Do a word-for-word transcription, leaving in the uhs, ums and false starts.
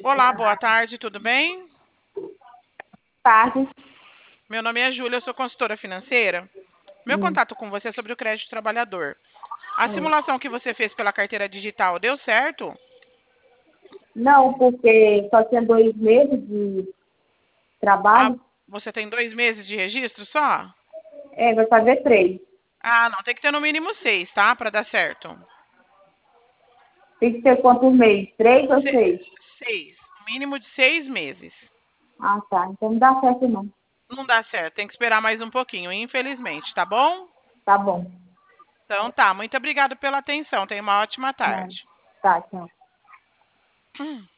Olá, boa tarde, tudo bem? Tarde. Meu nome é Júlia, eu sou consultora financeira. Meu Hum. contato com você é sobre o crédito trabalhador. A simulação que você fez pela carteira digital deu certo? Não, porque só tinha dois meses de Ah, trabalho. você tem dois meses de registro só? É, vai fazer três. Ah, não, tem que ter no mínimo seis, tá? Para dar certo. Tem que ser quantos meses? Três ou Se- seis? Seis, no mínimo de seis meses. Ah, tá. Então não dá certo, não. Não dá certo, tem que esperar mais um pouquinho, infelizmente, tá bom? Tá bom. Então tá, muito obrigada pela atenção, tenha uma ótima Não. tarde. Tá, tchau.